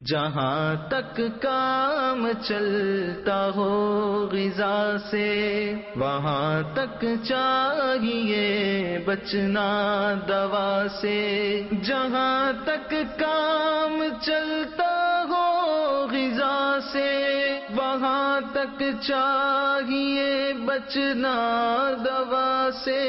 جہاں تک کام چلتا ہو غذا سے وہاں تک چاہیے بچنا دوا سے. جہاں تک کام چلتا ہو غذا سے وہاں تک چاہیے بچنا دوا سے.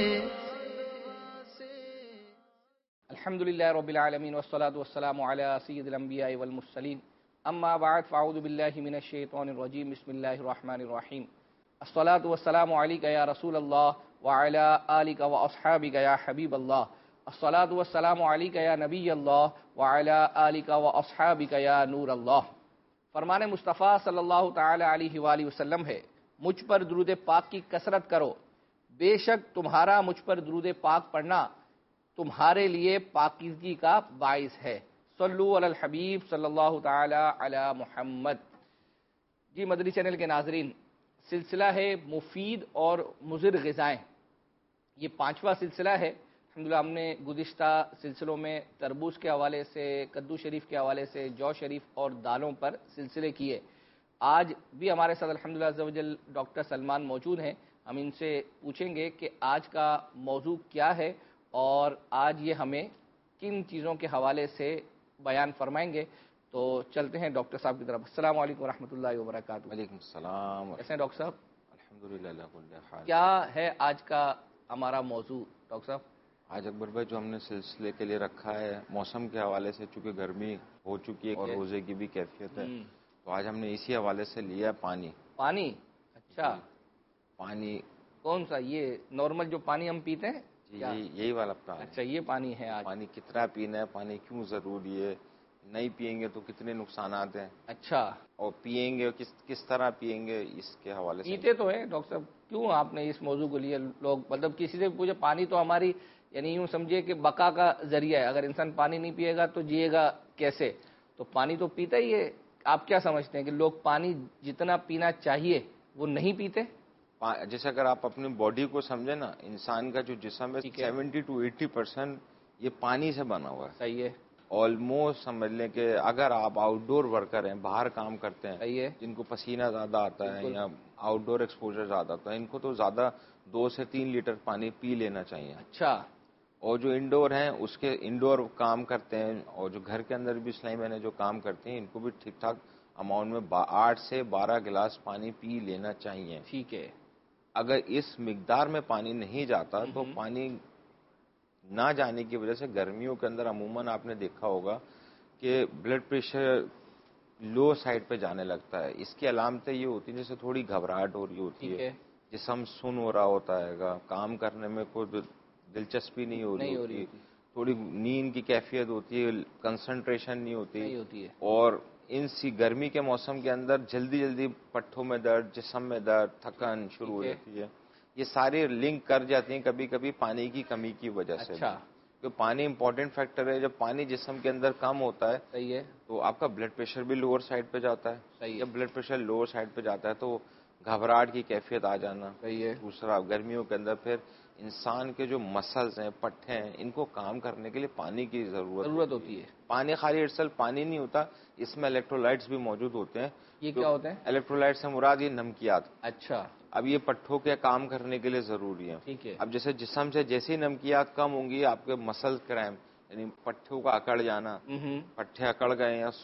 الحمدللہ رب العالمین والصلاة والسلام علی سید الانبیاء والمرسلین اما بعد فاعوذ باللہ من الشیطان الرجیم بسم اللہ الرحمن الرحیم. الصلاة والسلام علیک یا رسول اللہ وعلی آلک واصحابک یا حبیب اللہ. الصلاة والسلام علیک یا نبی اللہ وعلی آلک واصحابک یا نور اللہ. فرمان مصطفیٰ صلی اللہ تعالی علیہ وآلہ وسلم ہے، مجھ پر درود پاک کی کثرت کرو، بے شک تمہارا مجھ پر درود پاک پڑھنا تمہارے لیے پاکیزگی کا باعث ہے. صلو علی الحبیب صلی اللہ تعالی علی محمد. جی مدنی چینل کے ناظرین، سلسلہ ہے مفید اور مضر غذائیں. یہ 5واں سلسلہ ہے. الحمدللہ ہم نے گزشتہ سلسلوں میں تربوز کے حوالے سے، کدو شریف کے حوالے سے، جو شریف اور دالوں پر سلسلے کیے. آج بھی ہمارے ساتھ الحمدللہ عز و جل ڈاکٹر سلمان موجود ہیں. ہم ان سے پوچھیں گے کہ آج کا موضوع کیا ہے اور آج یہ ہمیں کن چیزوں کے حوالے سے بیان فرمائیں گے. تو چلتے ہیں ڈاکٹر صاحب کی طرف. السلام علیکم ورحمۃ اللہ وبرکاتہ. وعلیکم السلام. کیسے ہیں ڈاکٹر صاحب؟ الحمدللہ. کیا ہے آج کا ہمارا موضوع ڈاکٹر صاحب؟ آج اکبر بھائی جو ہم نے سلسلے کے لیے رکھا ہے موسم کے حوالے سے، چونکہ گرمی ہو چکی ہے اور روزے کی بھی کیفیت ہے، تو آج ہم نے اسی حوالے سے لیا پانی. پانی؟ اچھا. پانی کون سا؟ یہ نارمل جو پانی ہم پیتے ہیں؟ جی یہی والا پانی. اچھا یہ پانی ہے آج. پانی کتنا پینا ہے، پانی کیوں ضروری ہے، نہیں پیئیں گے تو کتنے نقصانات ہیں. اچھا. اور پیئیں گے کس طرح پیئیں گے، اس کے حوالے سے. پیتے تو ہے ڈاکٹر صاحب، کیوں آپ نے اس موضوع کو لیا؟ لوگ مطلب کسی سے پوچھے، پانی تو ہماری یعنی یوں سمجھے کہ بقا کا ذریعہ ہے. اگر انسان پانی نہیں پیے گا تو جیے گا کیسے؟ تو پانی تو پیتا ہی ہے. آپ کیا سمجھتے ہیں کہ لوگ پانی جتنا پینا چاہیے وہ نہیں پیتے؟ جیسے اگر آپ اپنی باڈی کو سمجھیں نا، انسان کا جو جسم ہے 70 to 80% یہ پانی سے بنا ہوا ہے. صحیح ہے. آلموسٹ سمجھ لیں کہ اگر آپ آؤٹ ڈور ورکر ہیں، باہر کام کرتے ہیں، صحیح ہے، جن کو پسینہ زیادہ آتا ہے یا آؤٹ ڈور ایکسپوجر زیادہ آتا ہے، ان کو تو زیادہ 2 سے 3 لیٹر پانی پی لینا چاہیے. اچھا. اور جو انڈور ہیں، اس کے انڈور کام کرتے ہیں، اور جو گھر کے اندر بھی اسلائی میں جو کام کرتے ہیں، ان کو بھی ٹھیک ٹھاک اماؤنٹ میں 8 سے 12 گلاس پانی پی لینا چاہیے. ٹھیک ہے. اگر اس مقدار میں پانی نہیں جاتا تو پانی نہ جانے کی وجہ سے گرمیوں کے اندر عموماً آپ نے دیکھا ہوگا کہ بلڈ پریشر لو سائڈ پہ جانے لگتا ہے. اس کی علامتیں یہ ہوتی ہیں جیسے تھوڑی گھبراہٹ ہو رہی ہوتی ہے، جسم سن ہو رہا ہوتا ہے گا، کام کرنے میں کوئی دلچسپی نہیں ہو رہی ہوتی، تھوڑی نیند کی کیفیت ہوتی ہے، کنسنٹریشن نہیں ہوتی ہے. اور گرمی کے موسم کے اندر جلدی پٹھوں میں درد، جسم میں درد، تھکن شروع ہو جاتی ہے. یہ ساری لنک کر جاتی ہیں کبھی کبھی پانی کی کمی کی وجہ سے. اچھا. تو پانی امپورٹنٹ فیکٹر ہے. جب پانی جسم کے اندر کم ہوتا ہے، صحیح ہے، تو آپ کا بلڈ پریشر بھی لوور سائڈ پہ جاتا ہے. صحیح. جب بلڈ پریشر لوور سائڈ پہ جاتا ہے تو گھبراہٹ کی کیفیت آ جانا. صحیح ہے. دوسرا گرمیوں کے اندر پھر انسان کے جو مسلز ہیں، پٹھے ہیں، ان کو کام کرنے کے لیے پانی کی ضرورت ہوتی ہے. پانی خالی اٹسل پانی نہیں ہوتا، اس میں الیکٹرولائٹس بھی موجود ہوتے ہیں. یہ کیا ہوتے ہیں؟ الیکٹرولائٹس سے مراد یہ نمکیات. اچھا. اب یہ پٹھوں کے کام کرنے کے لیے ضروری ہے. ٹھیک ہے. اب جیسے جسم سے جیسی نمکیات کم ہوں گی، آپ کے مسل کریمپ یعنی پٹھوں کا اکڑ جانا، پٹھے اکڑ گئے یا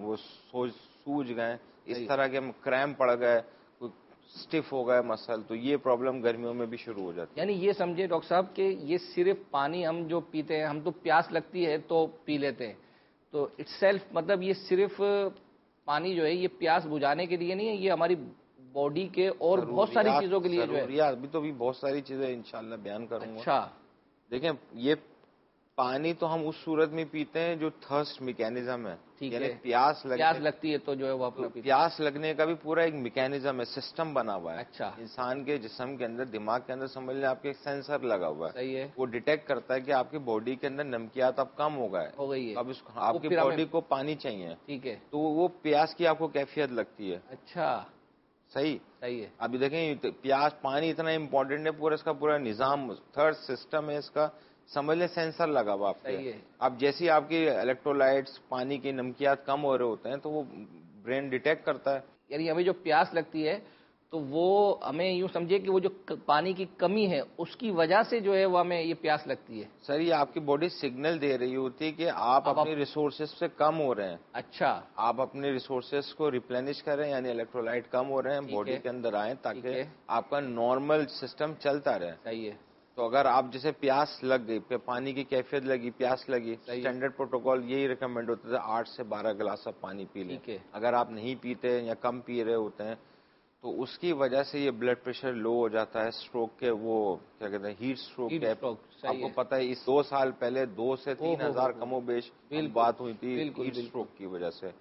سوج گئے، اس طرح کے کریمپ پڑ گئے، اسٹف ہو گئے مسل، تو یہ پرابلم گرمیوں میں بھی شروع ہو جاتی ہے. یعنی یہ سمجھے ڈاکٹر صاحب کہ یہ صرف پانی ہم جو پیتے ہیں، ہم تو پیاس لگتی ہے تو پی لیتے ہیں، تو اٹس سیلف مطلب یہ صرف پانی جو ہے یہ پیاس بجھانے کے لیے نہیں ہے، یہ ہماری باڈی کے اور بہت ساری چیزوں کے لیے جو ہے. ابھی تو بھی بہت ساری چیزیں انشاءاللہ بیان کروں گا. اچھا. دیکھیں، یہ پانی تو ہم اس صورت میں پیتے ہیں جو تھرسٹ میکینزم ہے، یعنی پیاس لگتی ہے تو جو ہے وہ اپنا پیاس لگنے کا بھی پورا ایک میکینزم ہے، سسٹم بنا ہوا ہے. اچھا. انسان کے جسم کے اندر، دماغ کے اندر سمجھ لیں آپ کے ایک سینسر لگا ہوا ہے. صحیح ہے. وہ ڈیٹیکٹ کرتا ہے کہ آپ کی باڈی کے اندر نمکیات اب کم ہو گئی ہے، اب آپ کی باڈی کو پانی چاہیے. ٹھیک ہے. تو وہ پیاس کی آپ کو کیفیت لگتی ہے. اچھا. صحیح ہے. ابھی دیکھیں پانی اتنا امپورٹنٹ ہے، پورا اس کا پورا نظام، تھرڈ سسٹم ہے اس کا سمجھ لیں سینسر لگا ہوا آپ صحیح کے. ہے. اب جیسی آپ کی الیکٹرولائٹس پانی کی نمکیات کم ہو رہے ہوتے ہیں تو وہ برین ڈیٹیکٹ کرتا ہے. یعنی ہمیں جو پیاس لگتی ہے تو وہ ہمیں یوں سمجھے کہ وہ جو پانی کی کمی ہے اس کی وجہ سے جو ہے وہ ہمیں یہ پیاس لگتی ہے. سر یہ آپ کی باڈی سگنل دے رہی ہوتی ہے کہ آپ اپنی ریسورسز سے کم ہو رہے ہیں. اچھا. آپ اپنے ریسورسز کو ریپلینش کریں یعنی الیکٹرولائٹ کم ہو رہے ہیں باڈی کے اندر آئیں تاکہ آپ کا نارمل سسٹم چلتا رہے. صحیح ہے. تو اگر آپ جیسے پیاس لگ گئی, پانی کی کیفیت لگی, پیاس لگی, اسٹینڈرڈ پروٹوکول یہی ریکمینڈ ہوتا ہے 8 سے 12 گلاس آپ پانی پی لیں. اگر آپ نہیں پیتے یا کم پی رہے ہوتے ہیں تو اس کی وجہ سے یہ بلڈ پریشر لو ہو جاتا ہے. اسٹروک کے وہ کیا کہتے ہیں ہیٹ اسٹروک. آپ کو پتہ ہے اس 2 سال پہلے 2 سے 3 ہزار کم و بیش بات ہوئی تھی ہیٹ اسٹروک کی وجہ سے.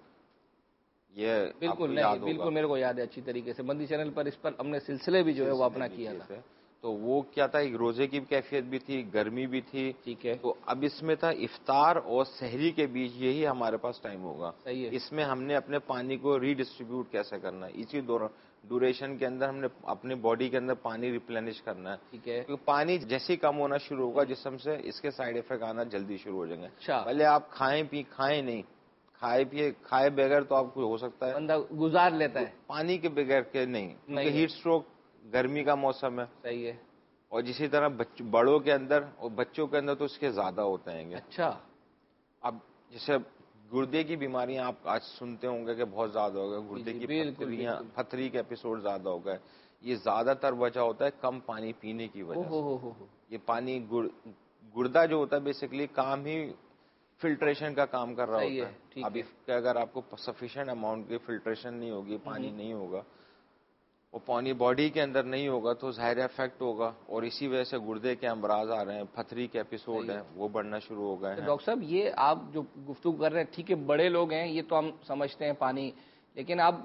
یہ بالکل نہیں, بالکل میرے کو یاد ہے اچھی طریقے سے. مندی چینل پر اس پر ہم نے سلسلے بھی جو ہے وہ اپنا کیا تھا. تو وہ کیا تھا, ایک روزے کی کیفیت بھی تھی, گرمی بھی تھی. ٹھیک ہے. تو اب اس میں تھا افطار اور سحری کے بیچ یہی ہمارے پاس ٹائم ہوگا. صحیح ہے. اس میں ہم نے اپنے پانی کو ری ڈسٹریبیوٹ کیسے کرنا ہے, اسی ڈوریشن کے اندر ہم نے اپنی باڈی کے اندر پانی ریپلینش کرنا ہے. ٹھیک ہے. کیونکہ پانی جیسے کم ہونا شروع ہوگا جسم سے اس کے سائڈ افیکٹ آنا جلدی شروع ہو جائیں گے. پہلے آپ کھائیں نہیں, کھائے بغیر تو آپ کو ہو سکتا ہے بندہ گزار لیتا ہے, پانی کے بغیر کے نہیں, کیونکہ ہیٹ اسٹروک گرمی کا موسم ہے. صحیح ہے. اور جسی طرح بڑوں کے اندر اور بچوں کے اندر تو اس کے زیادہ ہوتے ہیں. اچھا. اب جیسے گردے کی بیماریاں آپ آج سنتے ہوں گے کہ بہت زیادہ ہو گئے, گردے کی پتھری کے ایپیسوڈ زیادہ ہو گئے. یہ زیادہ تر وجہ ہوتا ہے کم پانی پینے کی وجہ سے. یہ پانی گردہ جو ہوتا ہے بیسیکلی کام ہی فلٹریشن کا کام کر رہا ہوتا ہے. اب اگر آپ کو سفیشینٹ اماؤنٹ کی فلٹریشن نہیں ہوگی, پانی نہیں ہوگا, وہ پانی باڈی کے اندر نہیں ہوگا تو ظاہر افیکٹ ہوگا. اور اسی وجہ سے گردے کے امراض آ رہے ہیں, پتھری کے ایپیسوڈ ہیں وہ بڑھنا شروع ہو گئے ہیں. ڈاکٹر صاحب یہ آپ جو گفتگو کر رہے ہیں ٹھیک ہے, بڑے لوگ ہیں یہ تو ہم سمجھتے ہیں پانی, لیکن آپ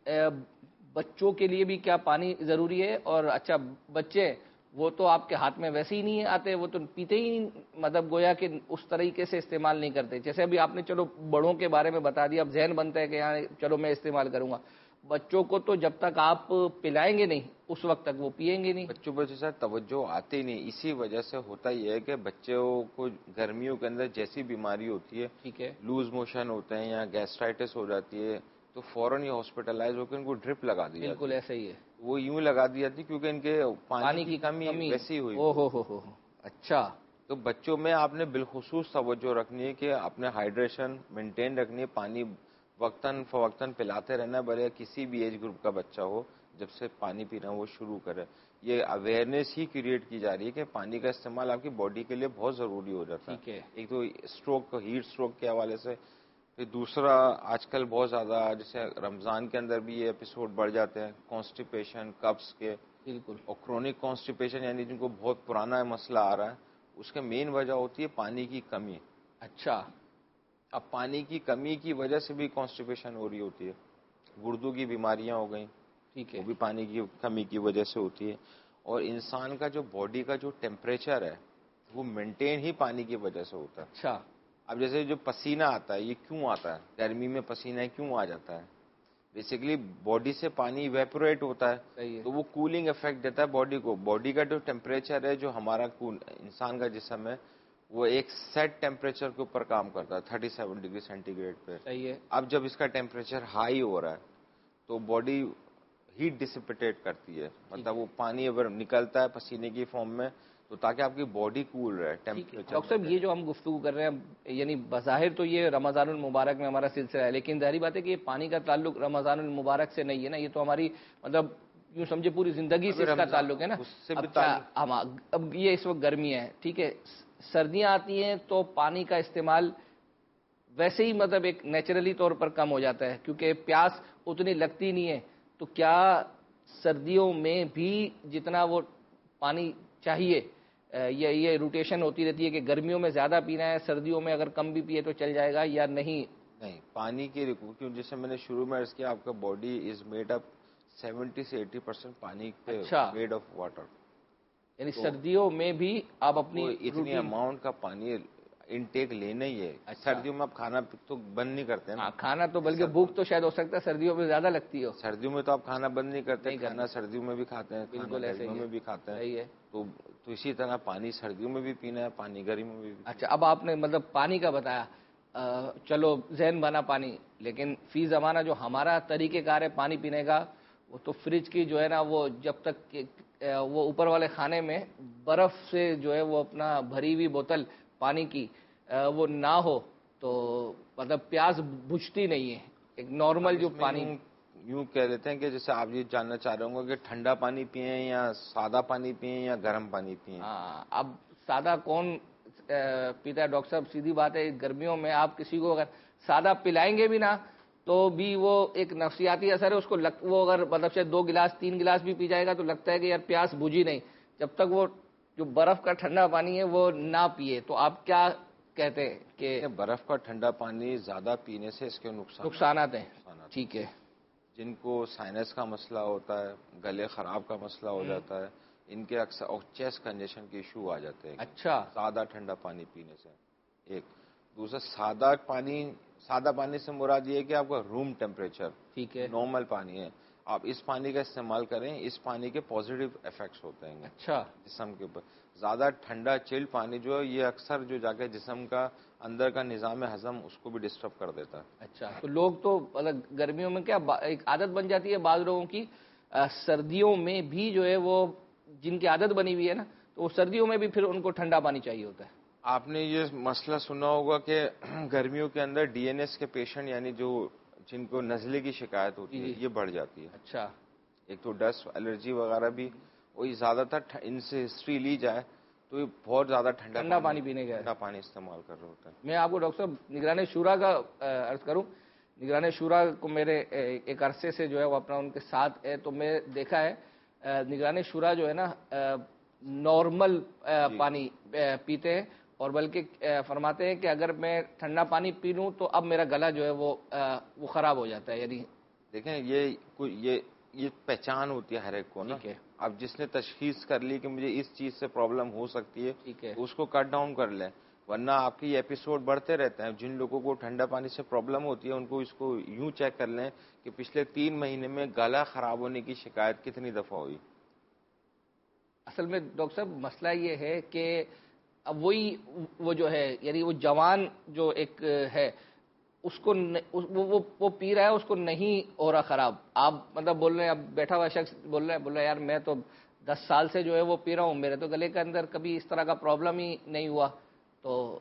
بچوں کے لیے بھی کیا پانی ضروری ہے؟ اور اچھا بچے وہ تو آپ کے ہاتھ میں ویسے ہی نہیں آتے, وہ تو پیتے ہی نہیں, مطلب گویا کہ اس طریقے سے استعمال نہیں کرتے. جیسے ابھی آپ نے چلو بڑوں کے بارے میں بتا دیا, اب ذہن بنتا ہے کہ یہاں چلو میں استعمال کروں گا. بچوں کو تو جب تک آپ پلائیں گے نہیں اس وقت تک وہ پیئیں گے نہیں. بچوں پر جیسا توجہ آتی نہیں, اسی وجہ سے ہوتا یہ ہے کہ بچوں کو گرمیوں کے اندر جیسی بیماری ہوتی ہے, ٹھیک ہے, لوز موشن ہوتے ہیں یا گیسٹرائٹس ہو جاتی ہے تو فوراً یہ ہاسپٹلائز ہو کے ان کو ڈرپ لگا دی جاتی ہے. بالکل ایسا ہی ہے. وہ یوں لگا دی جاتی کیونکہ ان کے پانی کی کمی ویسی ہوئی. ہو. اچھا. تو بچوں میں آپ نے بالخصوص توجہ رکھنی ہے کہ اپنے ہائیڈریشن مینٹین رکھنی ہے, پانی وقتاً فوقتاً پلاتے رہنا, بھلے کسی بھی ایج گروپ کا بچہ ہو جب سے پانی پینا وہ شروع کرے. یہ اویئرنیس ہی کریٹ کی جا رہی ہے کہ پانی کا استعمال آپ کی باڈی کے لیے بہت ضروری ہو جاتا ہے. ایک تو اسٹروک, ہیٹ اسٹروک کے حوالے سے, پھر دوسرا آج کل بہت زیادہ جیسے رمضان کے اندر بھی یہ ایپیسوڈ بڑھ جاتے ہیں کانسٹیپیشن, کپس کے. بالکل. اور کرونک کانسٹیپیشن یعنی جن کو بہت پرانا مسئلہ آ رہا ہے, اس کے مین وجہ ہوتی ہے پانی کی کمی. اچھا. اب پانی کی کمی کی وجہ سے بھی کانسٹیپیشن ہو رہی ہوتی ہے, گردوں کی بیماریاں ہو گئیں, ٹھیک ہے, وہ بھی پانی کی کمی کی وجہ سے ہوتی ہے. اور انسان کا جو باڈی کا جو ٹیمپریچر ہے وہ مینٹین ہی پانی کی وجہ سے ہوتا ہے. اچھا. اب جیسے جو پسینہ آتا ہے یہ کیوں آتا ہے, گرمی میں پسینہ کیوں آ جاتا ہے؟ بیسیکلی باڈی سے پانی ایویپوریٹ ہوتا ہے تو وہ کولنگ افیکٹ دیتا ہے باڈی کو. باڈی کا جو ٹیمپریچر ہے, جو ہمارا انسان کا جسم ہے, وہ ایک سیٹ ٹیمپریچر کے اوپر کام کرتا ہے 37 ڈگری سینٹی گریڈ پہ. اب جب اس کا ٹیمپریچر ہائی ہو رہا ہے تو باڈی ہیٹ ڈسپیٹیٹ کرتی ہے, مطلب وہ پانی اگر نکلتا ہے پسینے کی فارم میں تو تاکہ آپ کی باڈی کول رہے ٹیمپریچر. ڈاکٹر صاحب یہ جو ہم گفتگو کر رہے ہیں یعنی بظاہر تو یہ رمضان المبارک میں ہمارا سلسلہ ہے, لیکن ظاہری بات ہے کہ یہ پانی کا تعلق رمضان المبارک سے نہیں ہے نا, یہ تو ہماری مطلب یوں سمجھے پوری زندگی سے اس کا تعلق ہے نا. اب یہ اس وقت گرمی ہے, ٹھیک ہے, سردیاں آتی ہیں تو پانی کا استعمال ویسے ہی مطلب ایک نیچرلی طور پر کم ہو جاتا ہے کیونکہ پیاس اتنی لگتی نہیں ہے. تو کیا سردیوں میں بھی جتنا وہ پانی چاہیے یہ روٹیشن ہوتی رہتی ہے کہ گرمیوں میں زیادہ پینا ہے, سردیوں میں اگر کم بھی پیے تو چل جائے گا یا نہیں؟ نہیں, پانی کی کیوں جیسے میں نے شروع میں عرض کیا آپ کا باڈی از میڈ اپ 70 سے 80% پانی کے میڈ آف واٹر. یعنی سردیوں میں بھی آپ اپنی اتنی اماؤنٹ کا پانی انٹیک لینا ہی ہے. سردیوں میں آپ کھانا تو بند نہیں کرتے نا. کھانا تو بلکہ بھوک تو شاید ہو سکتا ہے سردیوں میں زیادہ لگتی ہو. سردیوں میں تو آپ کھانا بند نہیں کرتے, کھانا سردیوں میں بھی کھاتے ہیں, کھانا گرمیوں میں بھی کھاتے ہیں. تو اسی طرح پانی سردیوں میں بھی پینا ہے, پانی گرمیوں میں بھی. اچھا, اب آپ نے مطلب پانی کا بتایا, چلو ذہن بنا پانی, لیکن فی زمانہ جو ہمارا طریقہ کار ہے پانی پینے کا, وہ تو فریج کی جو ہے نا, وہ جب تک وہ اوپر والے خانے میں برف سے جو ہے وہ اپنا بھری ہوئی بوتل پانی کی وہ نہ ہو تو مطلب پیاس بجھتی نہیں ہے. ایک نارمل جو پانی یوں کہہ لیتے ہیں کہ جیسے آپ یہ جاننا چاہ رہے ہوں گے کہ ٹھنڈا پانی پئیں یا سادہ پانی پئیں یا گرم پانی پئیں. اب سادہ کون پیتا ہے ڈاکٹر صاحب, سیدھی بات ہے, گرمیوں میں آپ کسی کو اگر سادہ پلائیں گے بھی نا تو بھی وہ ایک نفسیاتی اثر ہے اس کو. وہ اگر مطلب سے 2 گلاس 3 گلاس بھی پی جائے گا تو لگتا ہے کہ یار پیاس بجھی نہیں, جب تک وہ جو برف کا ٹھنڈا پانی ہے وہ نہ پیے. تو آپ کیا کہتے ہیں کہ برف کا ٹھنڈا پانی زیادہ پینے سے اس کے نقصانات ہیں؟ ٹھیک ہے. جن کو سائنس کا مسئلہ ہوتا ہے, گلے خراب کا مسئلہ ہو جاتا ہے, ان کے اکثر چیسٹ کنجیشن کے ایشو آ جاتے ہیں. اچھا, سادہ ٹھنڈا پانی پینے سے. ایک دوسرا سادہ پانی سے مراد یہ ہے کہ آپ کا روم ٹیمپریچر ٹھیک ہے, نارمل پانی ہے, آپ اس پانی کا استعمال کریں, اس پانی کے پازیٹیو افیکٹس ہوتے ہیں اچھا جسم کے اوپر. زیادہ ٹھنڈا چل پانی جو ہے یہ اکثر جو جا کے جسم کا اندر کا نظام ہضم اس کو بھی ڈسٹرب کر دیتا ہے. اچھا, تو لوگ تو مطلب گرمیوں میں کیا ایک عادت بن جاتی ہے بعض لوگوں کی, سردیوں میں بھی جو ہے وہ جن کی عادت بنی ہوئی ہے نا, تو وہ سردیوں میں بھی پھر ان کو ٹھنڈا پانی چاہیے ہوتا ہے. آپ نے یہ مسئلہ سنا ہوگا کہ گرمیوں کے اندر ڈی این ایس کے پیشنٹ یعنی جن کو نزلے کی شکایت ہوتی ہے یہ بڑھ جاتی ہے. اچھا, ایک تو ڈسٹ الرجی وغیرہ بھی, وہی زیادہ تر ان سے ہسٹری لی جائے تو یہ بہت زیادہ ٹھنڈا پانی پینے کا ٹھنڈا پانی استعمال کر رہا ہوتا ہے. میں آپ کو ڈاکٹر صاحب نگران شورا کا عرض کروں, نگران شورا کو میرے ایک عرصے سے جو ہے وہ اپنا ان کے ساتھ ہے, تو میں دیکھا ہے نگران شورا جو ہے نا نارمل پانی پیتے ہیں, اور بلکہ فرماتے ہیں کہ اگر میں ٹھنڈا پانی پی لوں تو اب میرا گلا جو ہے وہ خراب ہو جاتا ہے. یعنی دیکھیں یہ پہچان ہوتی ہے ہر ایک کو نا. اب جس نے تشخیص کر لی کہ مجھے اس چیز سے پرابلم ہو سکتی ہے اس کو کٹ ڈاؤن کر لیں, ورنہ آپ کی ایپیسوڈ بڑھتے رہتے ہیں. جن لوگوں کو ٹھنڈا پانی سے پرابلم ہوتی ہے ان کو اس کو یوں چیک کر لیں کہ پچھلے 3 مہینے میں گلا خراب ہونے کی شکایت کتنی دفعہ ہوئی. اصل میں ڈاکٹر صاحب مسئلہ یہ ہے کہ اب وہی وہ جو ہے یعنی وہ جوان جو ایک ہے اس کو وہ پی رہا ہے, اس کو نہیں ہو رہا خراب. آپ مطلب بول رہے ہیں, اب بیٹھا ہوا شخص بول رہا ہے یار میں تو 10 سال سے جو ہے وہ پی رہا ہوں, میرے تو گلے کے اندر کبھی اس طرح کا پرابلم ہی نہیں ہوا. تو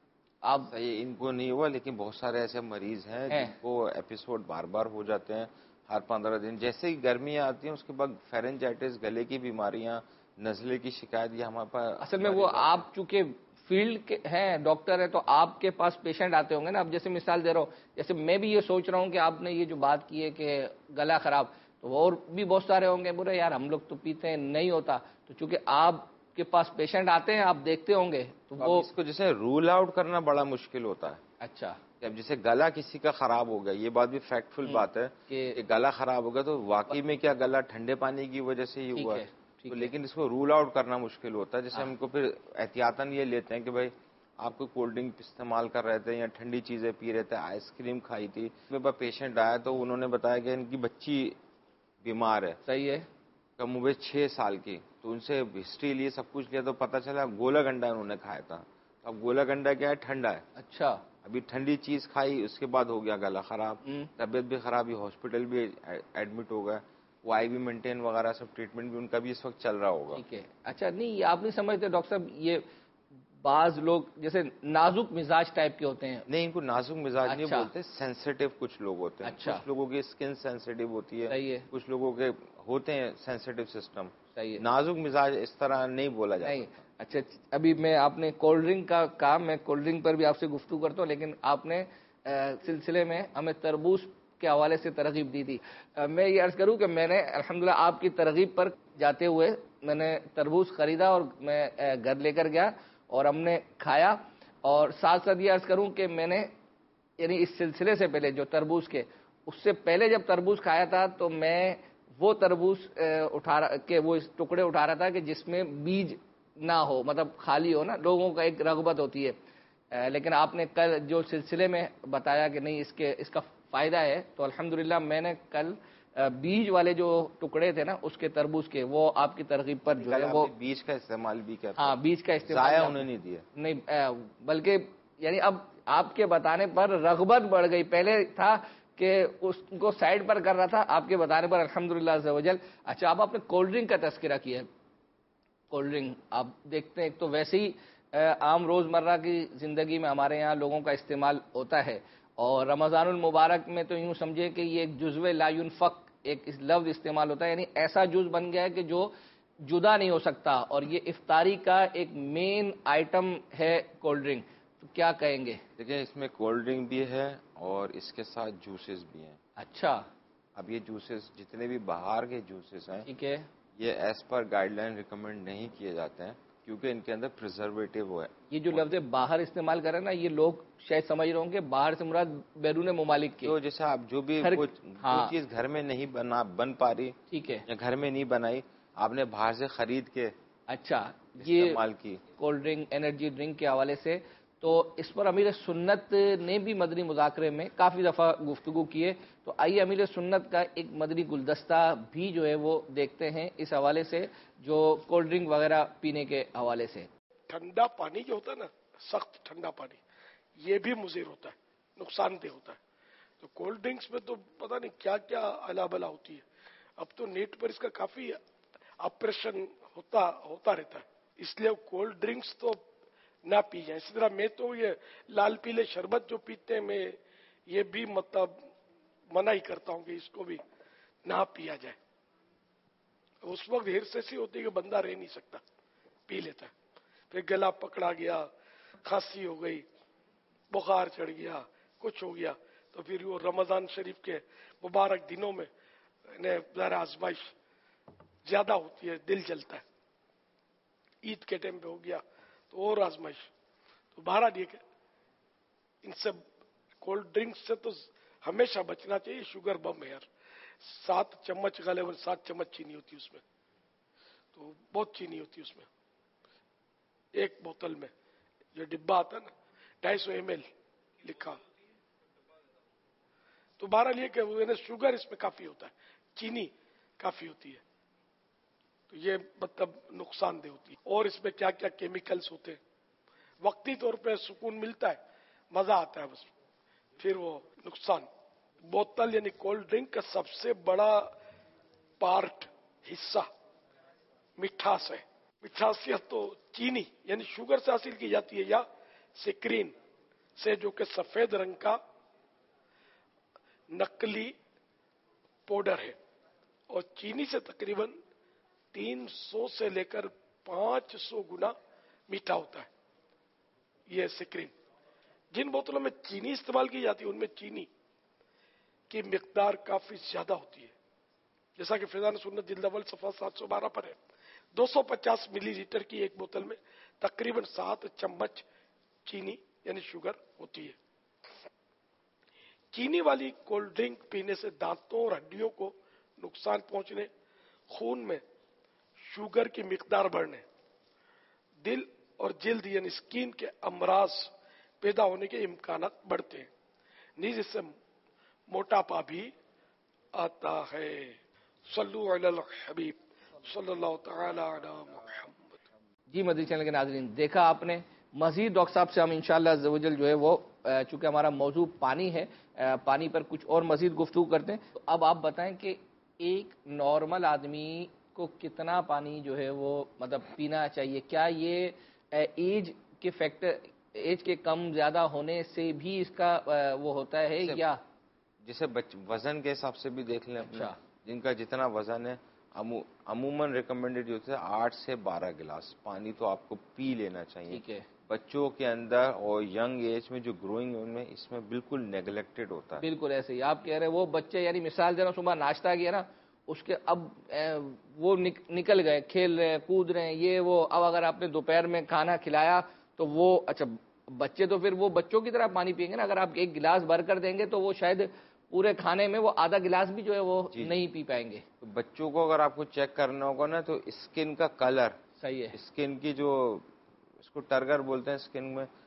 آپ ان کو نہیں ہوا, لیکن بہت سارے ایسے مریض ہیں جن کو ایپیسوڈ بار بار ہو جاتے ہیں ہر 15 دن. جیسے ہی گرمیاں آتی ہیں اس کے بعد فیرنجائٹس, گلے کی بیماریاں, نزلے کی شکایت, یہ ہمارے پاس اصل میں وہ آپ چونکہ فیلڈ کے ہیں, ڈاکٹر ہے, تو آپ کے پاس پیشنٹ آتے ہوں گے نا. اب جیسے مثال دے رہا ہوں, جیسے میں بھی یہ سوچ رہا ہوں کہ آپ نے یہ جو بات کی ہے کہ گلا خراب, تو اور بھی بہت سارے ہوں گے بولے یار ہم لوگ تو پیتے ہیں نہیں ہوتا. تو چونکہ آپ کے پاس پیشنٹ آتے ہیں آپ دیکھتے ہوں گے تو وہ اس کو جیسے رول آؤٹ کرنا بڑا مشکل ہوتا ہے. اچھا, اب جیسے گلا کسی کا خراب ہو گیا, یہ بات بھی فیکٹفل بات ہے کہ گلا خراب ہو گیا تو واقعی میں کیا گلا ٹھنڈے پانی کی وجہ سے ہی ہوا ہے, لیکن اس کو رول آؤٹ کرنا مشکل ہوتا ہے. جیسے ہم کو پھر احتیاطاً یہ لیتے ہیں کہ بھائی آپ کو کولڈ ڈرنک استعمال کر رہے تھے یا ٹھنڈی چیزیں پی رہے تھے, آئس کریم کھائی تھی. میرے پاس پیشنٹ آیا تو انہوں نے بتایا کہ ان کی بچی بیمار ہے, صحیح ہے, کم عمر 6 سال کی. تو ان سے ہسٹری لیے, سب کچھ لیا, تو پتہ چلا گولا گنڈا انہوں نے کھایا تھا. اب گولا گنڈا کیا ہے, ٹھنڈا ہے. اچھا, ابھی ٹھنڈی چیز کھائی, اس کے بعد ہو گیا گلا خراب, طبیعت بھی خراب, ہاسپٹل بھی ایڈمٹ ہو گیا. وہ آئی وی مینٹین وغیرہ سب ٹریٹمنٹ بھی ان کا بھی اس وقت چل رہا ہوگا. ٹھیک ہے. اچھا, نہیں آپ نہیں سمجھتے ڈاکٹر صاحب, یہ بعض لوگ جیسے نازک مزاج ٹائپ کے ہوتے ہیں. نہیں, ان کو نازک مزاج نہیں بولتے, سینسیٹیو کچھ لوگ ہوتے ہیں. اچھا, کچھ لوگوں کی اسکن سینسیٹیو ہوتی ہے, صحیح ہے, کچھ لوگوں کے ہوتے ہیں سینسیٹیو سسٹم. صحیح ہے, نازک مزاج اس طرح نہیں بولا جاتا. اچھا, ابھی میں آپ نے کولڈ ڈرنک کا کام, میں کولڈ ڈرنک پر بھی آپ سے گفتگو کرتا ہوں, لیکن آپ نے سلسلے میں ہمیں تربوز کے حوالے سے ترغیب دی تھی. میں یہ عرض کروں کہ میں نے الحمدللہ آپ کی ترغیب پر جاتے ہوئے میں نے تربوز خریدا اور میں گھر لے کر گیا اور ہم نے کھایا. اور ساتھ ساتھ یہ عرض کروں کہ میں نے یعنی اس سلسلے سے پہلے جو تربوز کے, اس سے پہلے جب تربوز کھایا تھا تو میں وہ تربوز وہ ٹکڑے اٹھا رہا تھا کہ جس میں بیج نہ ہو, مطلب خالی ہو نا. لوگوں کا ایک رغبت ہوتی ہے لیکن آپ نے کل جو سلسلے میں بتایا کہ نہیں اس کا فائدہ ہے، تو الحمدللہ میں نے کل بیج والے جو ٹکڑے تھے نا اس کے تربوز کے، وہ آپ کی ترغیب پر جو ہے وہ بیج کا استعمال بھی کرتے ہاں بیج کا استعمال ضائع انہیں نہیں دیا، نہیں بلکہ یعنی اب آپ کے بتانے پر رغبت بڑھ گئی. پہلے تھا کہ اس کو سائڈ پر کر رہا تھا، آپ کے بتانے پر الحمدللہ عز و جل. اچھا اب آپ نے کولڈ ڈرنک کا تذکرہ کیا ہے. کولڈ ڈرنک آپ دیکھتے ہیں ایک تو ویسے ہی عام روزمرہ کی زندگی میں ہمارے یہاں لوگوں کا استعمال ہوتا ہے، اور رمضان المبارک میں تو یوں سمجھے کہ یہ ایک جزو لا ينفق ایک لفظ استعمال ہوتا ہے، یعنی ایسا جز بن گیا ہے کہ جو جدا نہیں ہو سکتا، اور یہ افطاری کا ایک مین آئٹم ہے کولڈ ڈرنک. تو کیا کہیں گے؟ دیکھیں اس میں کولڈ ڈرنک بھی ہے اور اس کے ساتھ جوسز بھی ہیں. اچھا اب یہ جوسز جتنے بھی باہر کے جوسز ہیں ٹھیک ہے، یہ as per guideline recommend نہیں کیے جاتے ہیں کیونکہ ان کے اندر پریزرویٹو ہے. یہ جو لفظ باہر استعمال کر رہے ہیں نا، یہ لوگ شاید سمجھ رہے ہوں کہ باہر سے مراد بیرون ممالک کے. تو جیسے آپ جو بھی جو چیز گھر میں نہیں بن پا رہی ٹھیک ہے، یا گھر میں نہیں بنائی، آپ نے باہر سے خرید کے اچھا یہ استعمال کی کولڈ ڈرنک انرجی ڈرنک کے حوالے سے، تو اس پر امیر سنت نے بھی مدنی مذاکرے میں کافی دفعہ گفتگو کی ہے. تو آئیے امیر سنت کا ایک مدنی گلدستہ بھی جو ہے وہ دیکھتے ہیں اس حوالے سے، جو کولڈ ڈرنک وغیرہ پینے کے حوالے سے. ٹھنڈا پانی جو ہوتا ہے نا، سخت ٹھنڈا پانی، یہ بھی مضر ہوتا ہے، نقصان دہ ہوتا ہے. تو کولڈ ڈرنکس میں تو پتہ نہیں کیا کیا الا بلا ہوتی ہے. اب تو نیٹ پر اس کا کافی آپریشن ہوتا رہتا ہے، اس لیے کولڈ ڈرنکس تو نہ پی جائیں. اسی طرح میں تو یہ لال پیلے شربت جو پیتے ہیں، میں یہ بھی مطلب منع ہی کرتا ہوں کہ اس کو بھی نہ پیا جائے. اس وقت ہرس ایسی ہوتی ہے کہ بندہ رہ نہیں سکتا، پی لیتا ہے. پھر گلا پکڑا گیا، کھانسی ہو گئی، بخار چڑھ گیا، کچھ ہو گیا، تو پھر وہ رمضان شریف کے مبارک دنوں میں ذرا آزمائش زیادہ ہوتی ہے، دل جلتا ہے. عید کے ٹائم پہ ہو گیا تو اور آزمائش. تو بہرحال یہ کہ ان سب کولڈ ڈرنکس سے تو ہمیشہ بچنا چاہیے. شوگر بم ہے یار. 7 چمچ غالباً 7 چمچ چینی ہوتی ہے اس میں، تو بہت چینی ہوتی ہے اس میں. ایک بوتل میں جو ڈبہ آتا ہے نا 250 ml لکھا، تو بہرحال یہ کہ شوگر اس میں کافی ہوتا ہے، چینی کافی ہوتی ہے، تو یہ مطلب نقصان دہ ہوتی ہے. اور اس میں کیا کیا کیمیکلز ہوتے ہیں. وقتی طور پہ سکون ملتا ہے، مزہ آتا ہے، بس پھر وہ نقصان. بوتل یعنی کولڈ ڈرنک کا سب سے بڑا پارٹ حصہ مٹھاس ہے. مٹھاسیت تو چینی یعنی شوگر سے حاصل کی جاتی ہے، یا سکرین سے جو کہ سفید رنگ کا نقلی پاؤڈر ہے، اور چینی سے تقریباً 300 سے لے کر 500 گنا میٹھا ہوتا ہے یہ سکرین. جن بوتلوں میں چینی استعمال کی جاتی ہے ان میں چینی کی مقدار کافی زیادہ ہوتی ہے، جیسا کہ فیضان سنت جلد اول صفحہ 712 پر ہے. 250 ملی لیٹر کی ایک بوتل میں تقریباً 7 چمچ چینی یعنی شوگر ہوتی ہے. چینی والی کولڈ ڈرنک پینے سے دانتوں اور ہڈیوں کو نقصان پہنچنے، خون میں شوگر کی مقدار بڑھنے، دل اور جلد یعنی سکین کے امراض پیدا ہونے کے امکانات بڑھتے ہیں. نیز اس سے موٹاپا بھی آتا ہے. صلو علی الحبیب صلی اللہ تعالی علی محمد. جی مدنی چینل کے ناظرین، دیکھا آپ نے. مزید ڈاکٹر صاحب سے ہم انشاءاللہ عز و جل جو ہے وہ چونکہ ہمارا موضوع پانی ہے، پانی پر کچھ اور مزید گفتگو کرتے ہیں. تو اب آپ بتائیں کہ ایک نارمل آدمی کو کتنا پانی جو ہے وہ مطلب پینا چاہیے؟ کیا یہ ایج کے فیکٹر، ایج کے کم زیادہ ہونے سے بھی اس کا وہ ہوتا ہے، یا جسے وزن کے حساب سے بھی دیکھ لیں اپنا، اچھا جن کا جتنا وزن ہے عموماً ریکمینڈڈ ہوتا ہے 8 سے 12 گلاس پانی تو آپ کو پی لینا چاہیے. ٹھیک ہے. بچوں کے اندر اور ینگ ایج میں جو گروئنگ ان میں اس میں بالکل نیگلیکٹڈ ہوتا ہے. بالکل ایسے ہی آپ کہہ رہے ہیں. وہ بچے یعنی مثال دینا، صبح ناشتہ کیا نا، اس کے اب وہ نکل گئے، کھیل رہے ہیں، کود رہے ہیں، یہ وہ. اب اگر آپ نے دوپہر میں کھانا کھلایا تو وہ اچھا بچے تو پھر وہ بچوں کی طرح پانی پئیں گے نا. اگر آپ ایک گلاس بھر کر دیں گے تو وہ شاید پورے کھانے میں وہ آدھا گلاس بھی جو ہے وہ نہیں پی پائیں گے. تو بچوں کو اگر آپ کو چیک کرنا ہوگا نا تو اسکن کا کلر صحیح ہے، اسکن کی جو اس کو ٹرگر بولتے ہیں اسکن میں،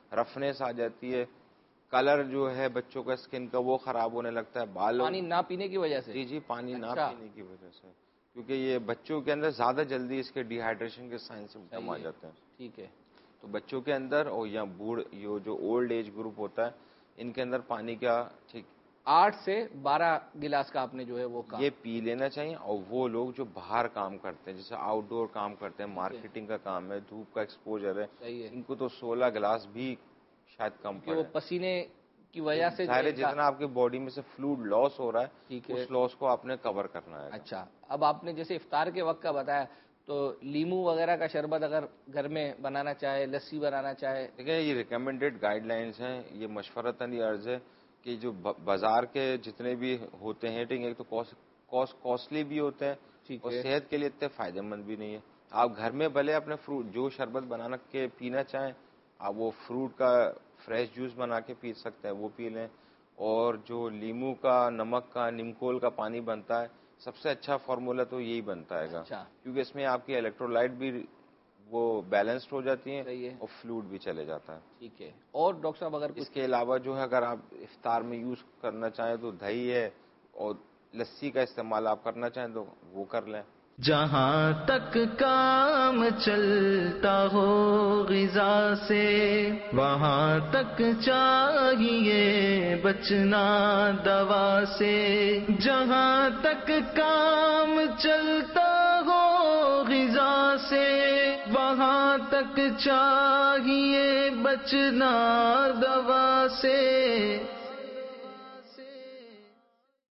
رفنیس آ جاتی ہے، کلر جو ہے بچوں کا اسکن کا وہ خراب ہونے لگتا ہے، بال پانی نہ پینے کی وجہ سے؟ جی پانی نہ اچھا۔ پینے کی وجہ سے، کیونکہ یہ بچوں کے اندر زیادہ جلدی اس کے ڈی ہائیڈریشن کے سائنس سمپٹم آ جاتے ہیں۔ ٹھیک ہے۔ تو بچوں کے اندر اور یا یہ جو اولڈ ایج گروپ ہوتا ہے ان کے اندر پانی کا 8 سے 12 گلاس کا آپ نے جو ہے وہ یہ پی لینا چاہیے۔ اور وہ لوگ جو باہر کام کرتے ہیں، جیسے آؤٹ ڈور کام کرتے ہیں، مارکیٹنگ کا کام ہے، دھوپ کا ایکسپوجر ہے، ان کو تو 16 گلاس بھی شاید کم پڑے، وہ پسینے کی وجہ سے ظاہر جتنا آپ کی باڈی میں سے فلوئڈ لاس ہو رہا ہے اس لاس کو آپ نے کور کرنا ہے۔ اچھا، اب آپ نے جیسے افطار کے وقت کا بتایا، تو لیمو وغیرہ کا شربت اگر گھر میں بنانا چاہے، لسی بنانا چاہے؟ دیکھیں یہ ریکمینڈیڈ گائیڈ لائنس ہیں، یہ مشورتاً یہ عرض ہے کہ جو بازار کے جتنے بھی ہوتے ہیں ایک تو کاسٹلی بھی ہوتے ہیں اور صحت کے لیے اتنے فائدہ مند بھی نہیں ہے۔ آپ گھر میں بھلے اپنے فروٹ جو شربت بنا کے پینا چاہیں، آپ وہ فروٹ کا فریش جوس بنا کے پی سکتے ہیں، وہ پی لیں۔ اور جو لیمو کا، نمک کا، نیمکول کا پانی بنتا ہے، سب سے اچھا فارمولا تو یہی بنتا ہے گا، کیونکہ اس میں آپ کی الیکٹرولائٹ بھی وہ بیلنسڈ ہو جاتی ہیں اور فلوئڈ بھی چلے جاتا ہے۔ ٹھیک ہے۔ اور ڈاکٹر صاحب اگر اس کے علاوہ جو ہے اگر آپ افطار میں یوز کرنا چاہیں تو دہی ہے اور لسی کا استعمال آپ کرنا چاہیں تو وہ کر لیں۔ جہاں تک کام چلتا ہو غذا سے وہاں تک چاہیے بچنا دوا سے، جہاں تک کام چلتا ہو غذا سے وہاں تک چاہیے بچنا دوا سے،